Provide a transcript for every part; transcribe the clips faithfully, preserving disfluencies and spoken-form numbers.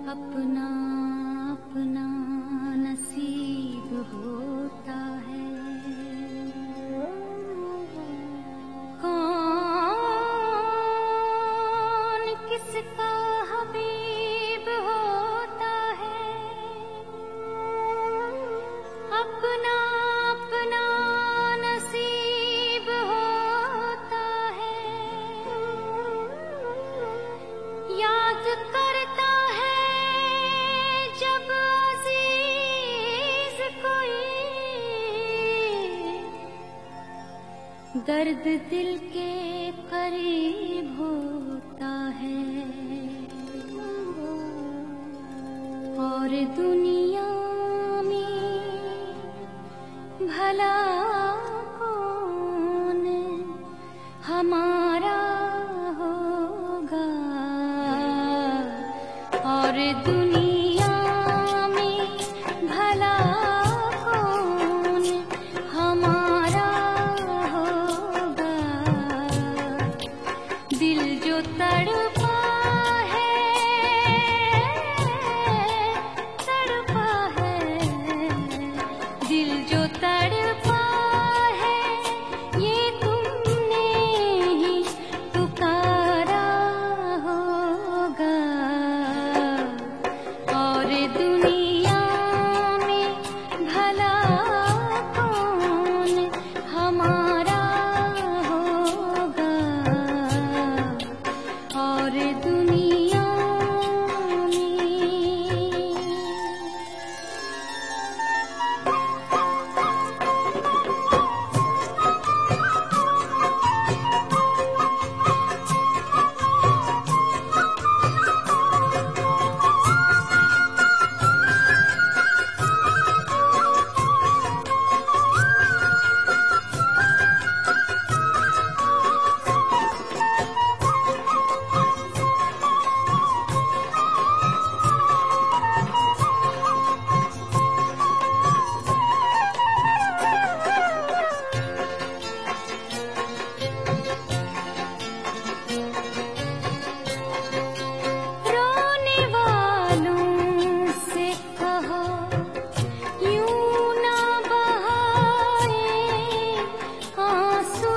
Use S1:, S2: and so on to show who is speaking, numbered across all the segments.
S1: अपना अपना नसीब होता है। कौन किसका हबीब होता है, अपना अपना नसीब होता है। याद करता है जब अजीज कोई, दर्द दिल के करीब होता है। और दुनिया में भला कौन हमारा होगा, और दुनिया में भला कौन हमारा होगा। दिल जो तड़पा है तड़पा है, दिल जो तड़पा है ये तुमने ही पुकारा होगा। और दुनिया में भला कौन हमारा होगा, और दुनिया रोने वालों से कहो यूं ना बहाए आंसू।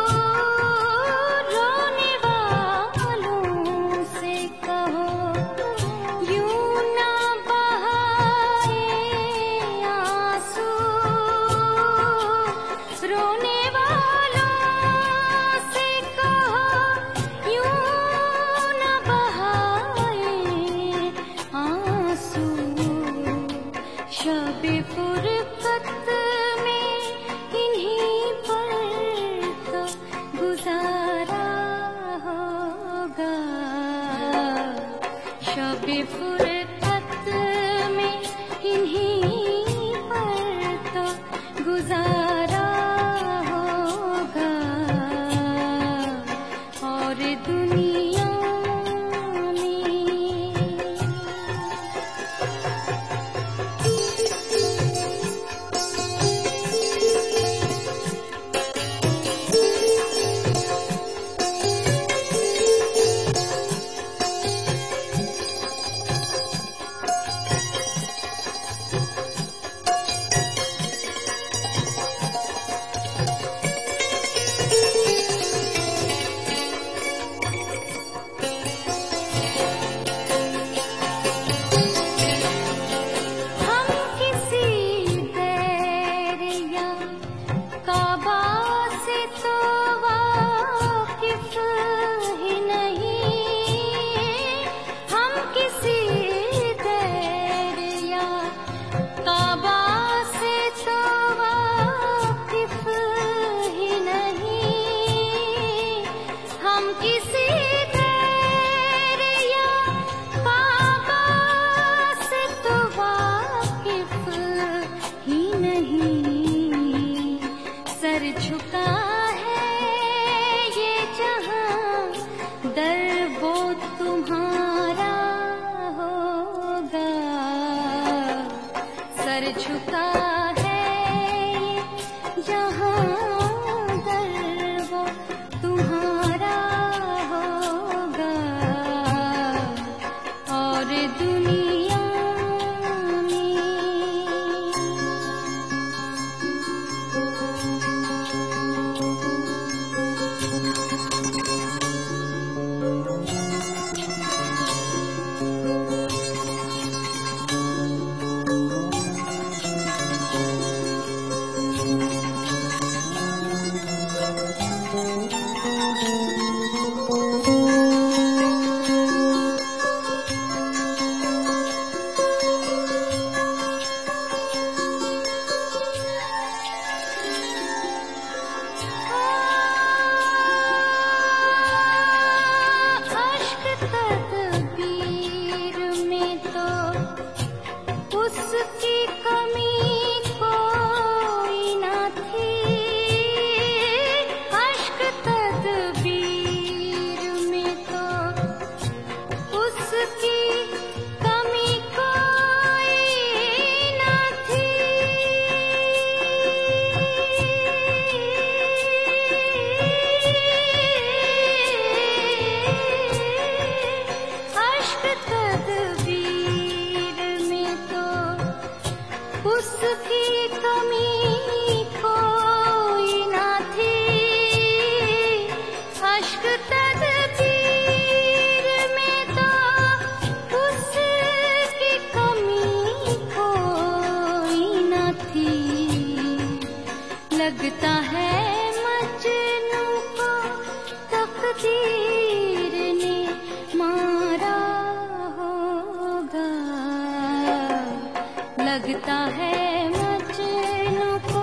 S1: रोने वालों से कहो यूं ना बहाए आंसू। रोने वालों से कहो यूं ना बहाए आंसू। शब फुरकत में इन्हीं पर तो गुजारा होगा। शब फुरकत में इन्हीं पर तो गुजारा होगा। और दुनिया हम किसी दरिया काबा से तो वाकिफ ही नहीं। हम किसी दरिया काबा से तो वाकिफ ही नहीं। हम किसी दरिया काबा से तो वाकिफ ही नहीं। सर झुका है ये जहां, दर वो तुम्हारा होगा। सर झुका है ये जहां, दर वो तुम्हारा होगा। और दुनिया में उसकी कमी कोई ना थी, अश्क तदबीर में तो उसकी कमी कोई ना थी। अश्क तदबीर में तो उसकी कमी कोई ना थी, अश्क तदबीर में तो उसकी कमी कोई ना थी। लगता है मजनू को तकदीर ने मारा होगा, लगता है मजनू को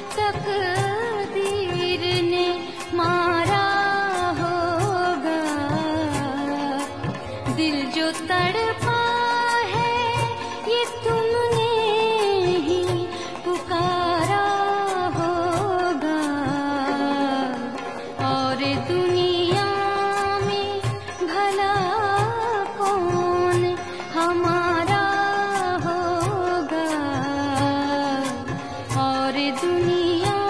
S1: तकदीर ने मारा होगा। दिल जो तड़पा है ये तुमने ही पुकारा होगा, और दुनिया में भला कौन हमारा होगा, और दुनिया